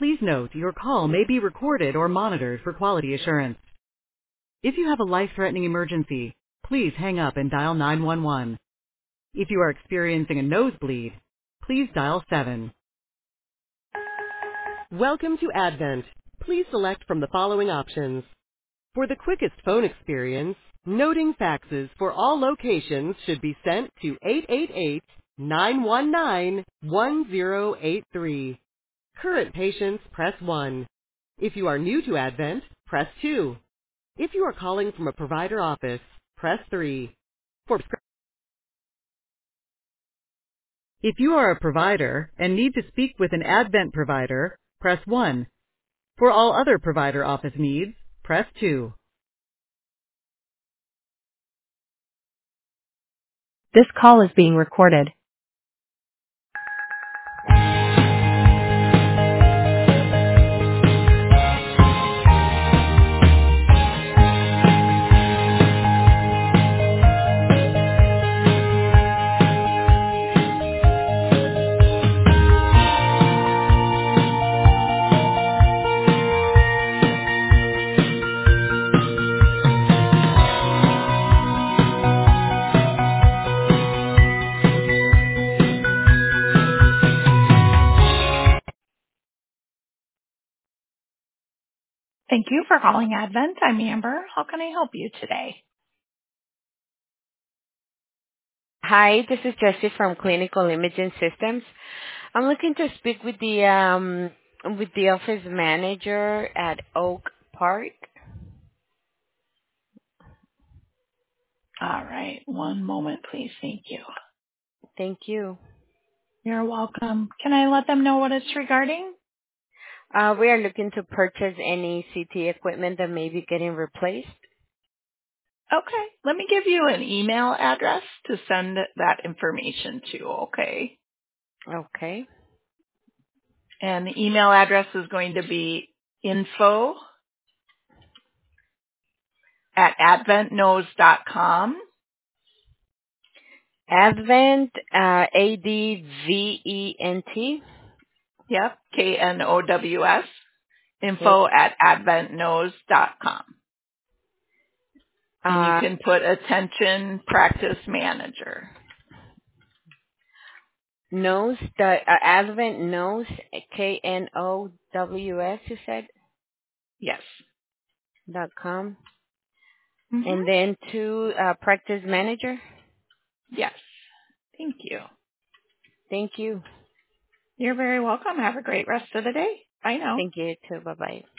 Please note your call may be recorded or monitored for quality assurance. If you have a life-threatening emergency, please hang up and dial 911. If you are experiencing a nosebleed, please dial 7. Welcome to Advent. Please select from the following options. For the quickest phone experience, noting faxes for all locations should be sent to 888-919-1083. Current patients, press 1. If you are new to Advent, press 2. If you are calling from a provider office, press 3. For If you are a provider and need to speak with an Advent provider, press 1. For all other provider office needs, press 2. This call is being recorded. Thank you for calling Advent. I'm Amber. How can I help you today? Hi, this is Jessie from Clinical Imaging Systems. I'm looking to speak with the office manager at Oak Park. All right. One moment, please. Thank you. Thank you. You're welcome. Can I let them know what it's regarding? We are looking to purchase any CT equipment that may be getting replaced. Okay. Let me give you an email address to send that information to, okay? Okay. And the email address is going to be info@adventknows.com. Advent, ADVENT. Yep, KNOWS. Okay. info@adventknows.com. And you can put attention practice manager. Knows, Advent knows, KNOWS, you said, Yes. .com. Mm-hmm. And then to practice manager. Yes. Thank you. Thank you. You're very welcome. Have a great rest of the day. Bye now. Thank you too. Bye-bye.